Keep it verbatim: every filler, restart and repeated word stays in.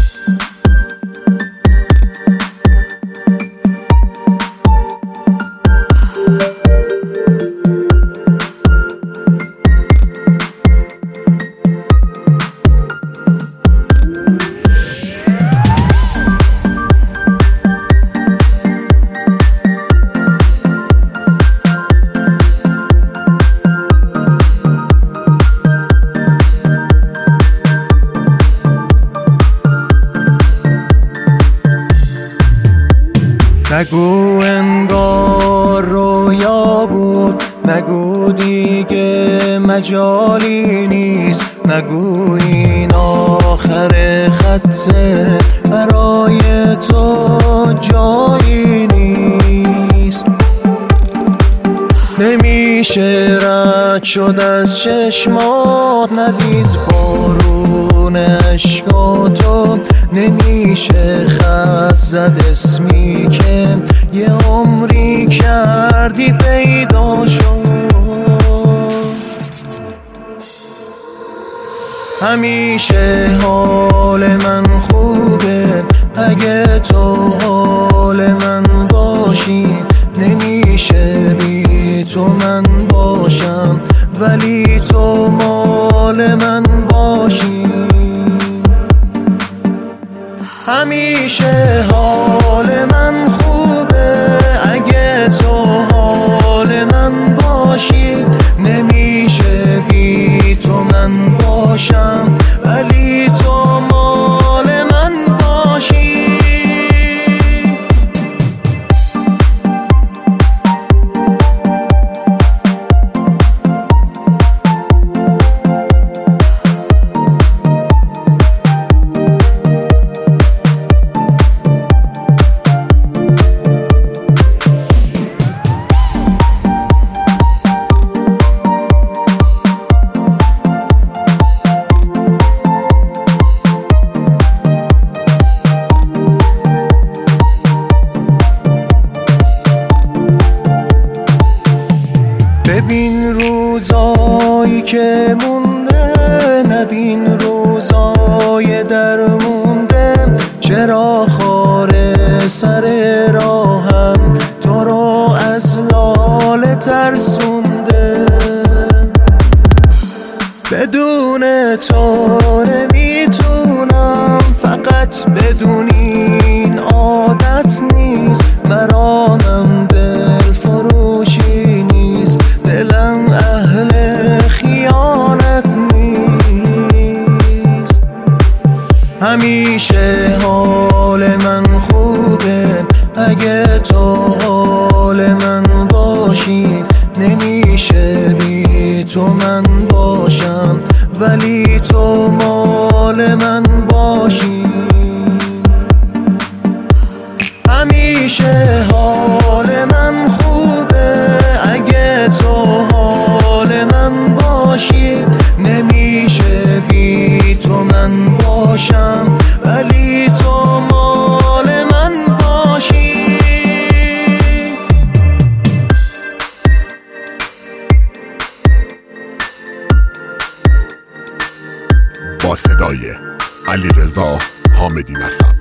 نگو انگار رویا بود، نگو دیگه مجالی نیست، نگو این آخر خطه برای تو جایی نیست. نمیشه رد شد از چشمات، ندید بارون اشکاتو، نمیشه خط زد اسمی که یه عمری کردی پیدا شد. همیشه حال من خوبه اگه تو حال من باشی، نمیشه بی تو من باشم ولی تو مال من باشی. همیشه حال من خوبه اگه تو حال من باشی، نمیشه بی تو من باشم ولی تو مال من باشی. ببین روزایی که مونده، نبین روزای در مونده، چرا خاره سر راهم تو رو از لاله ترسونده. بدون تو نمیتونم، فقط بدون این عادت نیست، مرامم دل فروشی نیست، دلم اهل خیانت نیست. همیشه حال من خوبه اگه تو حال من باشی، نمیشه بی تو من باشم ولی تو مال من باشی. همیشه حال من خوبه اگه تو حال من باشی، نمیشه بی تو من باشم ولی تو مال من باشی. با صدای علیرضا حامدی نسب.